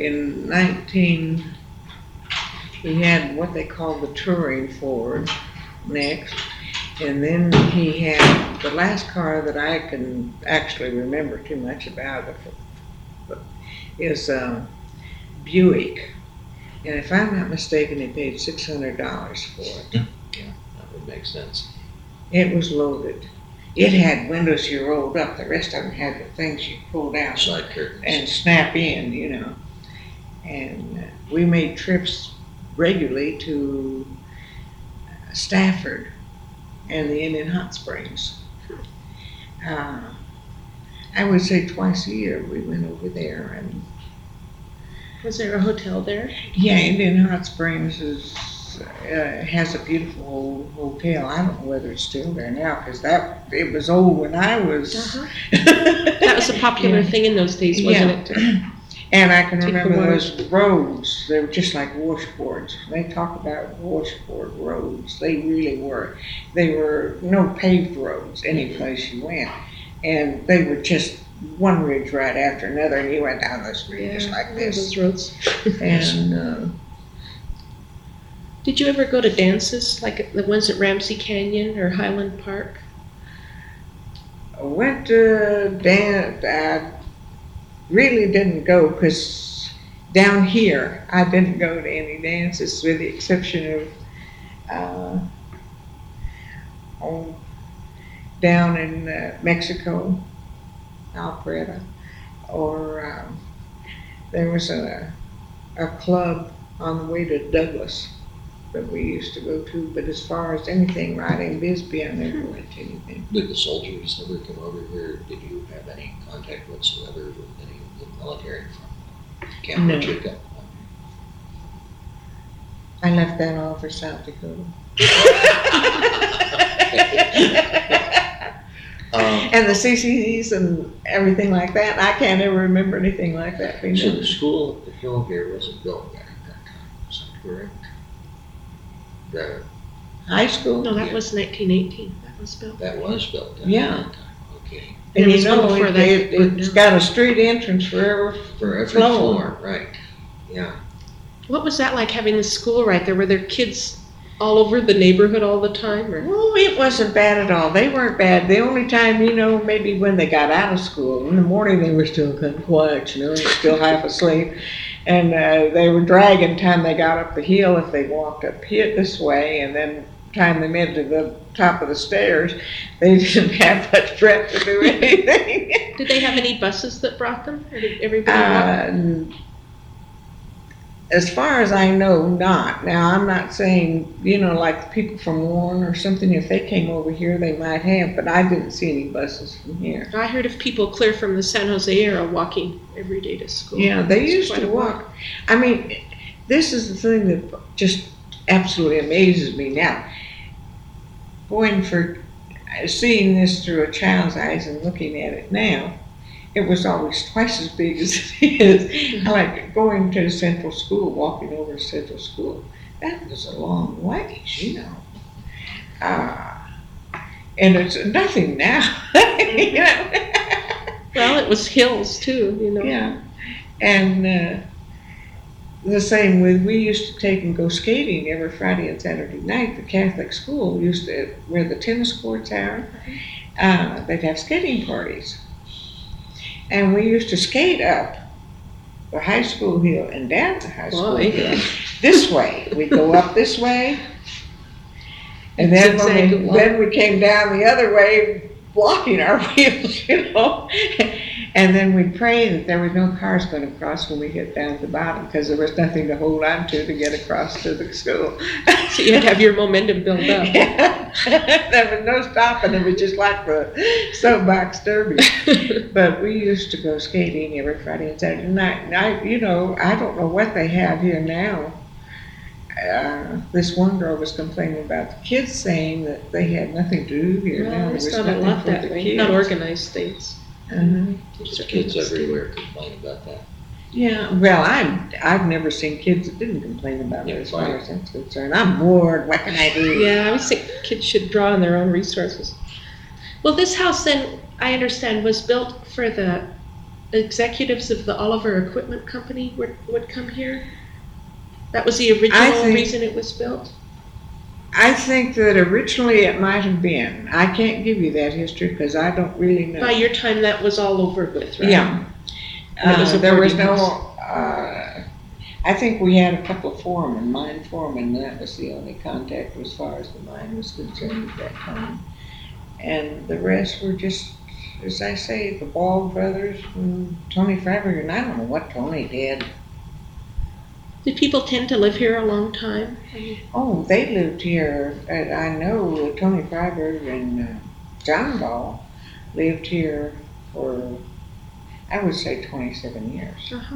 he had what they called the touring Ford next. And then he had the last car that I can actually remember too much about is Buick. And if I'm not mistaken, he paid $600 for it. Yeah, that would make sense. It was loaded. It had windows you rolled up. The rest of them had the things you pulled out Side curtains. and snap in, you know. And we made trips regularly to Stafford and the Indian Hot Springs. I would say twice a year we went over there. And Was there a hotel there? yeah, Indian Hot Springs has a beautiful old hotel. I don't know whether it's still there now, because it was old when I was. Uh-huh. That was a popular Yeah. thing in those days, wasn't it? And I can Take the remember water. those roads, they were just like washboards. They talk about washboard roads. They really were. They were no paved roads any place you went. And they were just one ridge right after another, and you went down the street just like this. Those roads. And Did you ever go to dances, like the ones at Ramsey Canyon or Highland Park? I went to dance. I really didn't go because down here I didn't go to any dances with the exception of down in Mexico, Alpharetta, or there was a club on the way to Douglas that we used to go to, but as far as anything riding Bisbee, I never went to anything. Did the soldiers ever come over here? Did you have any contact whatsoever with any of the military from Camp No. Pachuca? I left that all for South Dakota. And the CCDs and everything like that, I can't ever remember anything like that being So done. the school at the hill here wasn't built yet at that time, is that correct? The, High school? No, that was 1918. That was built. that was built at Yeah. that time, okay. And There you was one know, before that it's burned got a street entrance for every For every Floor. floor, right, yeah. What was that like having the school right there? Were there kids all over the neighborhood all the time? Or? Oh, it wasn't bad at all. They weren't bad. The only time, maybe when they got out of school, in the morning they were still kind of quiet, still half asleep. And they were dragging time they got up the hill if they walked up here this way, and then time they made to the top of the stairs, they didn't have much breath to do anything. Did they have any buses that brought them? Or did everybody walk? As far as I know, not. Now, I'm not saying, like people from Warren or something, if they came over here, they might have, but I didn't see any buses from here. I heard of people clear from the San Jose area walking every day to school. Yeah, they It's used quite to a walk. walk. I mean, this is the thing that just absolutely amazes me now. Seeing this through a child's eyes and looking at it now, it was always twice as big as it is. I like going to Central School, walking over to Central School. That was a long ways, and it's nothing now. Well, it was hills too, Yeah, and the same with, we used to take and go skating every Friday and Saturday night. The Catholic school used to, where the tennis courts are, they'd have skating parties. And we used to skate up the high school hill and down the high school Boy. hill this way. We go up this way. And then Zigzag when along. then we came down the other way, blocking our wheels, you know. And then we pray that there were no cars going to cross when we get down to the bottom, because there was nothing to hold on to get across to the school. So you had to have your momentum build up. There was no stopping. It was just like the soapbox derby. But we used to go skating every Friday and Saturday night. And I don't know what they have here now. This one girl was complaining about the kids, saying that they had nothing to do here now. Well, There it's was not a nothing lot for that the way, kids. not organized things. Uh-huh. There's kids everywhere complain about that. Yeah, well, I've never seen kids that didn't complain about it Yeah, as far right. as that's concerned. I'm bored. What can I do? Yeah, I always think kids should draw on their own resources. Well, this house then, I understand, was built for the executives of the Oliver Equipment Company would come here? That was the original think- reason it was built? I think that originally it might have been. I can't give you that history because I don't really know. By your time, that was all over with, right? Yeah. And it was a There was boarding no, house. I think we had a couple of foremen, mine foremen, and that was the only contact as far as the mine was concerned at that time. And the rest were just, as I say, the Ball brothers and Tony Freiberger, and I don't know what Tony did. Did people tend to live here a long time? Oh, they lived here, and I know Tony Freiberg and John Ball lived here for, I would say 27 years. Uh-huh.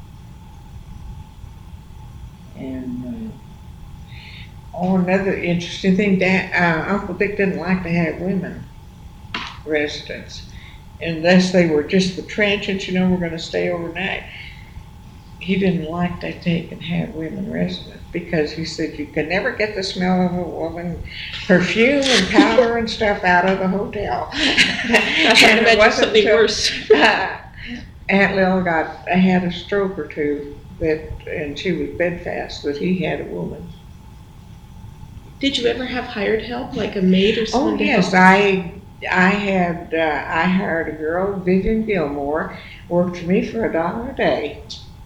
And another interesting thing, Uncle Dick didn't like to have women residents unless they were just the transients, we're going to stay overnight. He didn't like to take and have women residents because he said you can never get the smell of a woman perfume and powder and stuff out of the hotel. I can't imagine something worse. Aunt Lil had a stroke or two and she was bedfast, but he had a woman. Did you ever have hired help, like a maid or someone Oh to yes, help? I hired a girl, Vivian Gilmore, worked for me for $1 a day.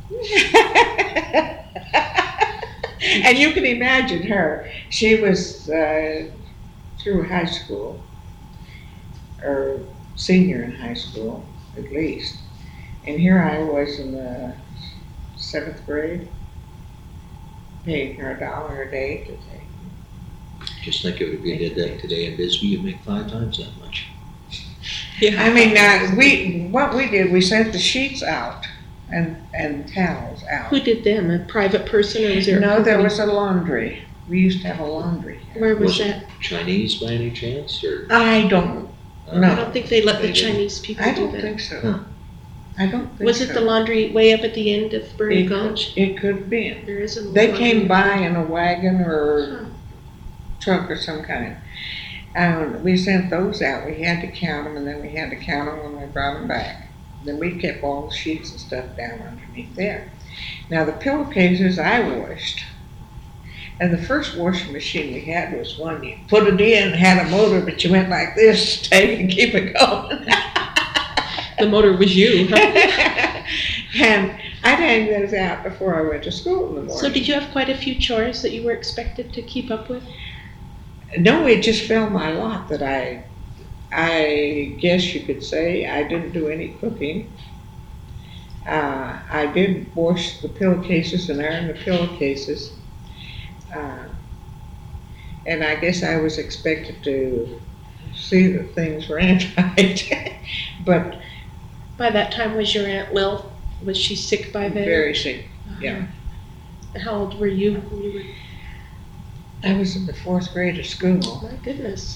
And you can imagine her. She was through high school, or senior in high school, at least. And here I was in the 7th grade, paying her $1 a day to take. Just think of it, if you did that today in Bisbee, you'd make 5 times that much. Yeah. I mean, what we did, we sent the sheets out and towels out. Who did them? A private person, or was there? a No, there company? was a laundry. We used to have a laundry. Where was Was it that? Chinese by any chance, or? I don't, I no, don't think they let the They didn't. Chinese people I do don't that. think so. Huh. I don't think so. Was it the laundry way up at the end of Burning It could- Gulch? It could have been. There is a They laundry. came by in a wagon Huh. or truck or some kind. We sent those out. We had to count them, and then we had to count them when we brought them back. Then we kept all the sheets and stuff down underneath there. Now the pillowcases I washed, and the first washing machine we had was one you put it in, had a motor, but you went like this to take and keep it going. The motor was you, huh? And I'd hang those out before I went to school in the morning. So did you have quite a few chores that you were expected to keep up with? No, it just fell my lot that I guess you could say I didn't do any cooking. I did wash the pillowcases and iron the pillowcases. And I guess I was expected to see that things ran right. But By that time, was your Aunt Lil, was she sick by then? very sick. yeah. How old were you when you were? I was in the 4th grade of school. My goodness.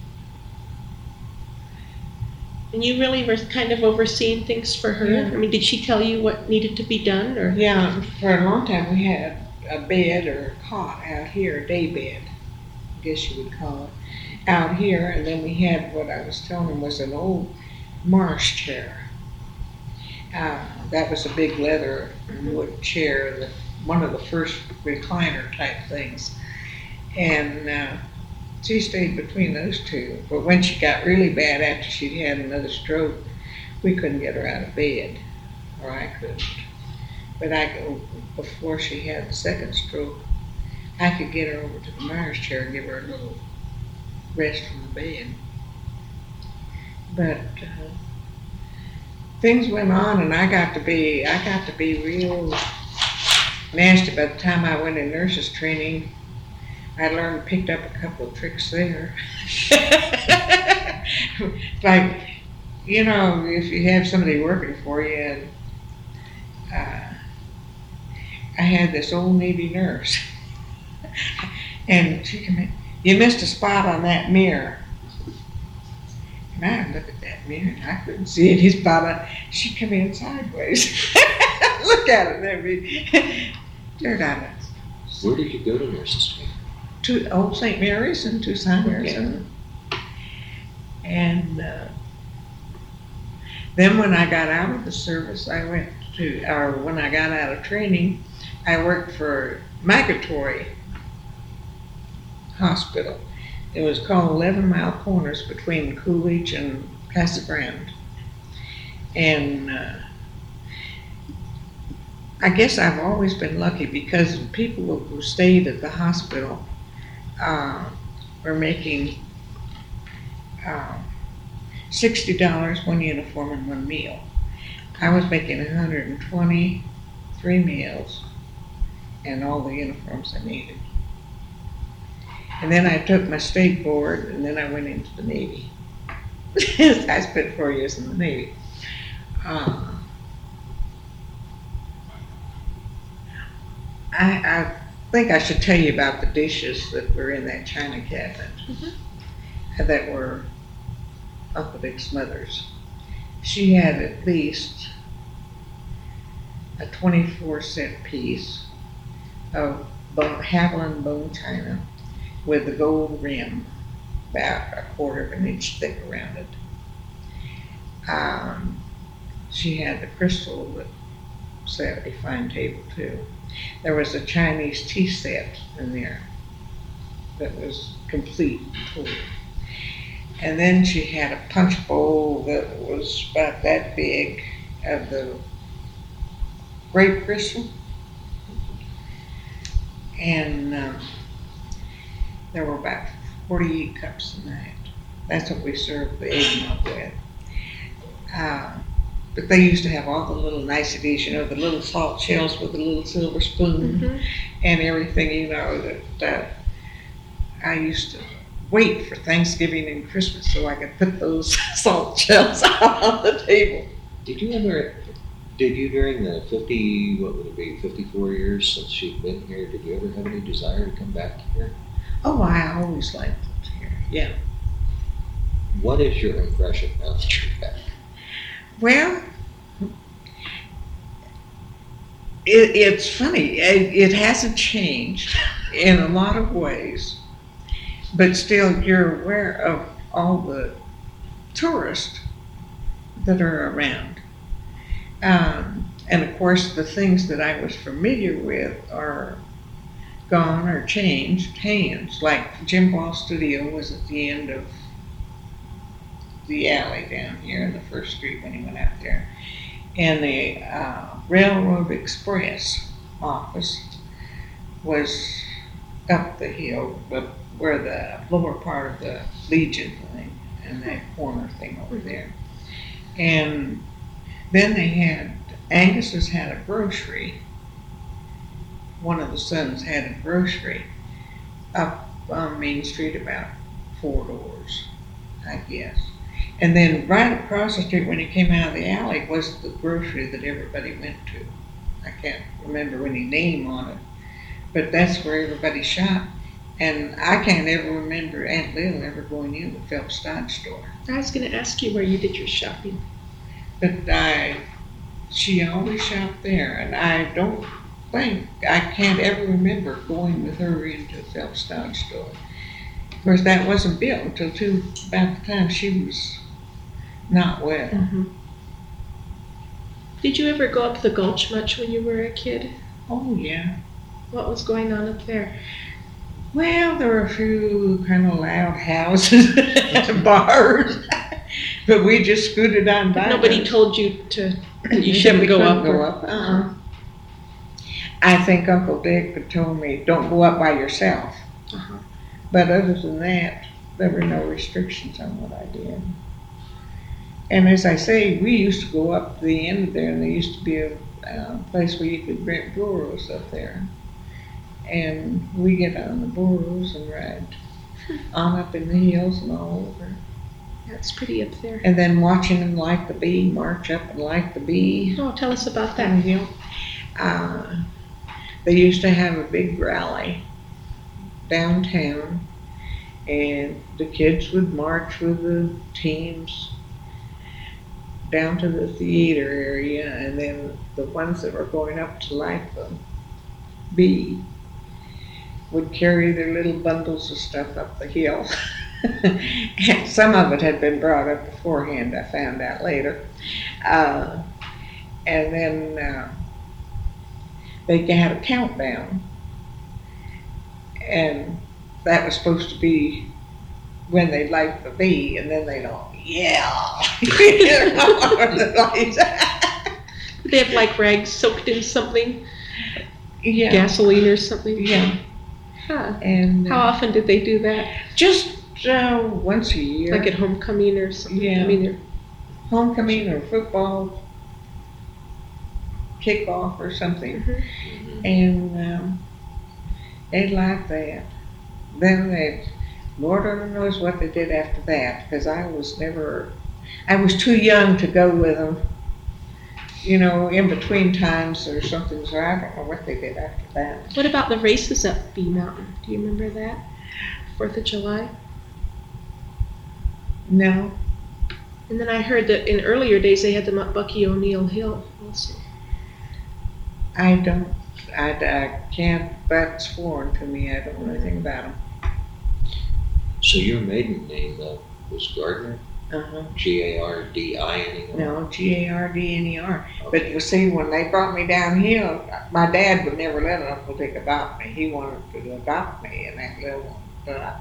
And you really were kind of overseeing things for her? Yeah. I mean, did she tell you what needed to be done, or? Yeah, for a long time we had a bed or a cot out here, a day bed, I guess you would call it, out here, and then we had what I was telling them was an old Marsh chair. That was a big leather wood chair, one of the first recliner type things. And she stayed between those two. But when she got really bad after she'd had another stroke, we couldn't get her out of bed, or I couldn't. But before she had the second stroke, I could get her over to the Myers chair and give her a little rest from the bed. But things went on, and I got to be real nasty. By the time I went in nurses training, I picked up a couple of tricks there. Like, you know, if you have somebody working for you, and I had this old Navy nurse, and she came in, "You missed a spot on that mirror." And I looked at that mirror, and I couldn't see any spot on it. She'd come in sideways. Look at it, there, dirt on it. Where did you go to nurses training? To Old St. Mary's in Tucson, Arizona. And then when I got out of the service, when I got out of training, I worked for Migratory Hospital. It was called 11 Mile Corners between Coolidge and Casa Grande. And I guess I've always been lucky because the people who stayed at the hospital were making $60 one uniform and one meal. I was making 120, 3 meals, and all the uniforms I needed. And then I took my state board, and then I went into the Navy. I spent 4 years in the Navy. I think I should tell you about the dishes that were in that china cabinet that were Uncle Dick's mother's. She had at least a 24-cent piece of Haviland bone china with a gold rim, about a quarter of an inch thick around it. She had the crystal that set a fine table too. There was a Chinese tea set in there that was complete and total. And then she had a punch bowl that was about that big of the grape crystal. And there were about 48 cups in that. That's what we served the eggnog with. But they used to have all the little niceties, you know, the little salt shells with the little silver spoon and everything, you know, that I used to wait for Thanksgiving and Christmas so I could put those salt shells out on the table. Did you during the 54 years since you've been here, did you ever have any desire to come back here? Oh, I always liked it here, yeah. What is your impression now that you're back? Well, it's funny. It hasn't changed in a lot of ways, but still you're aware of all the tourists that are around. And of course, the things that I was familiar with are gone or changed hands. Like Jim Ball's studio was at the end of the alley down here in the first street when he went out there. And the Railroad Express office was up the hill, but where the lower part of the Legion thing and that corner thing over there. And then they had, Angus's had a grocery. One of the sons had a grocery up on Main Street about 4 doors, I guess. And then right across the street when he came out of the alley was the grocery that everybody went to. I can't remember any name on it, but that's where everybody shopped. And I can't ever remember Aunt Lil ever going in the Phelps Dodge store. I was going to ask you where you did your shopping. But she always shopped there, and I can't ever remember going with her into the Phelps Dodge store. Of course, that wasn't built until about the time she was not well. Did you ever go up the Gulch much when you were a kid? Oh, yeah. What was going on up there? Well, there were a few kind of loud houses and bars, but we just scooted on by. Nobody told you to, you shouldn't go up. I think Uncle Dick had told me, don't go up by yourself. Uh-huh. But other than that, there were no restrictions on what I did. And as I say, we used to go up to the end of there, and there used to be a place where you could rent burros up there. And we get on the burros and ride on up in the hills and all over. That's pretty up there. And then watching them like the bee, march up and like the bee. Oh, tell us about And, that. you know, they used to have a big rally downtown, and the kids would march with the teams down to the theater area, and then the ones that were going up to like the bee would carry their little bundles of stuff up the hill. And some of it had been brought up beforehand, I found out later. And then they had a countdown, and that was supposed to be when they'd light the bee, and then they'd all, yeah. They have like rags soaked in something, Yeah, gasoline or something. yeah. Huh. And How often did they do that? just once a year. Like at homecoming or something? Yeah. I mean, they're Homecoming or football kickoff or something. Mhm. And they'd like that. Then Lord only knows what they did after that, because I was too young to go with them, you know, in between times or something, so I don't know what they did after that. What about the races up Bee Mountain? Do you remember that? 4th of July? No, And then I heard that in earlier days they had them up Bucky O'Neill Hill also. I don't, I can't, that's foreign to me, I don't know anything about them. So your maiden name, though, was Gardner? Uh-huh. Gardiner? No, Gardner. But you see, when they brought me down here, my dad would never let Uncle Dick adopt me. He wanted to adopt me and that little one, but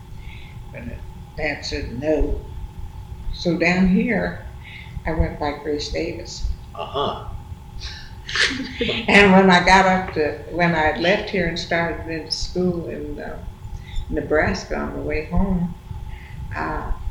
Dad said no. So down here, I went by Grace Davis. Uh-huh. And when I had left here and started into school in Nebraska on the way home,